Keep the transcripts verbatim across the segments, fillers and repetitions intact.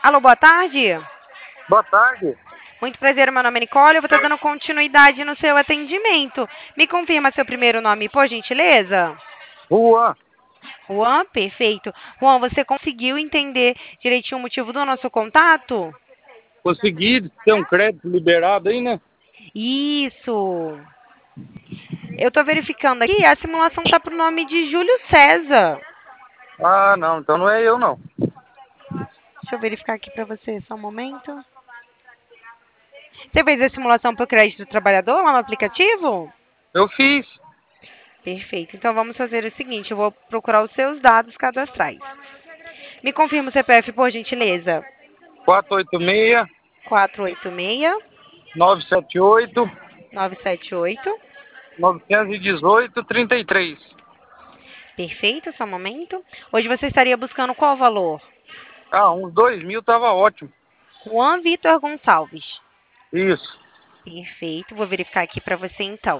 Alô, boa tarde. Boa tarde. Muito prazer, meu nome é Nicole. Eu vou estar dando continuidade no seu atendimento. Me confirma seu primeiro nome, por gentileza? Juan, Juan, perfeito. Juan, você conseguiu entender direitinho o motivo do nosso contato? consegui ter um crédito liberado aí, né? Isso. Eu estou verificando aqui, a simulação está para o nome de Júlio César. Ah, não, então não é eu, não. Deixa eu verificar aqui para você, só um momento. Você fez a simulação para o crédito do trabalhador lá no aplicativo? Eu fiz. Perfeito. Então vamos fazer o seguinte, eu vou procurar os seus dados cadastrais. Me confirma o C P F, por gentileza. quatro oito seis, quatro oito seis, nove sete oito, nove sete oito. nove um oito, três três. Perfeito, só um momento. Hoje você estaria buscando qual valor? Ah, uns dois mil tava ótimo. Juan Vitor Gonçalves. Isso, Perfeito, vou verificar aqui para você então.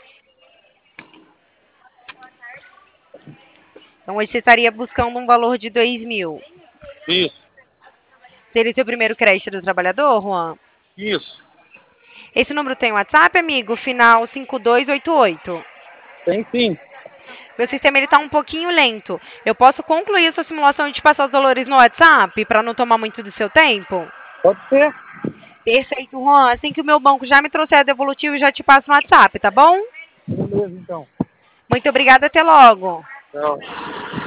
Então hoje você estaria buscando um valor de dois mil. isso, Seria o seu primeiro crédito do trabalhador, Juan? isso. Esse número tem WhatsApp, amigo? Final cinco dois oito oito. Tem sim. Meu sistema está um pouquinho lento. Eu posso concluir a sua simulação e te passar os valores no WhatsApp para não tomar muito do seu tempo? Pode ser. Perfeito, Juan. Assim que o meu banco já me trouxer a devolutiva, eu já te passo no WhatsApp, tá bom? Beleza, então. Muito obrigada, até logo. Tchau.